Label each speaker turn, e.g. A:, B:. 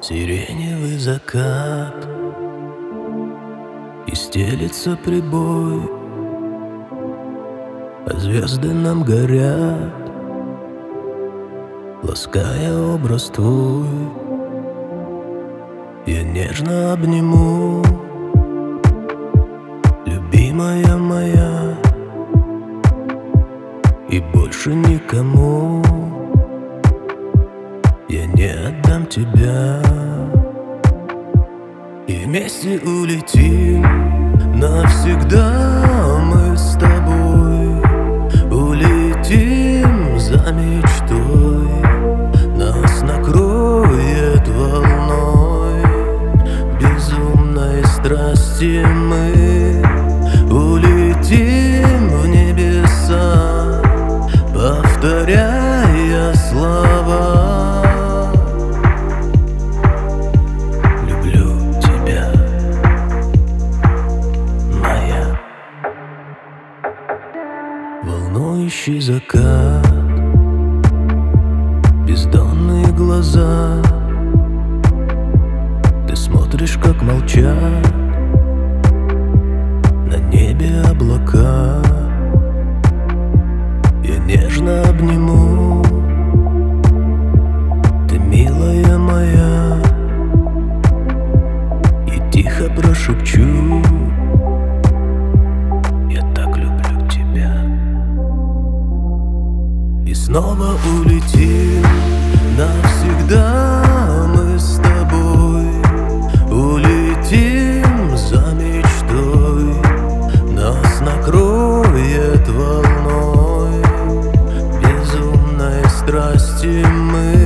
A: Сиреневый закат, и стелится прибой, а звезды нам горят, лаская образ твой. Я нежно обниму, любимая моя, и больше никому я не отдам тебя. И вместе улетим навсегда мы с тобой. Улетим за мечтой, нас накроет волной безумной страсти. Мы улетим в небеса, повторяя слова. Волнующий закат, бездонные глаза, ты смотришь, как молчат на небе облака. Я нежно обниму, ты милая моя, и тихо прошепчу: и снова улетим навсегда мы с тобой. Улетим за мечтой, нас накроет волной безумной страсти. Мы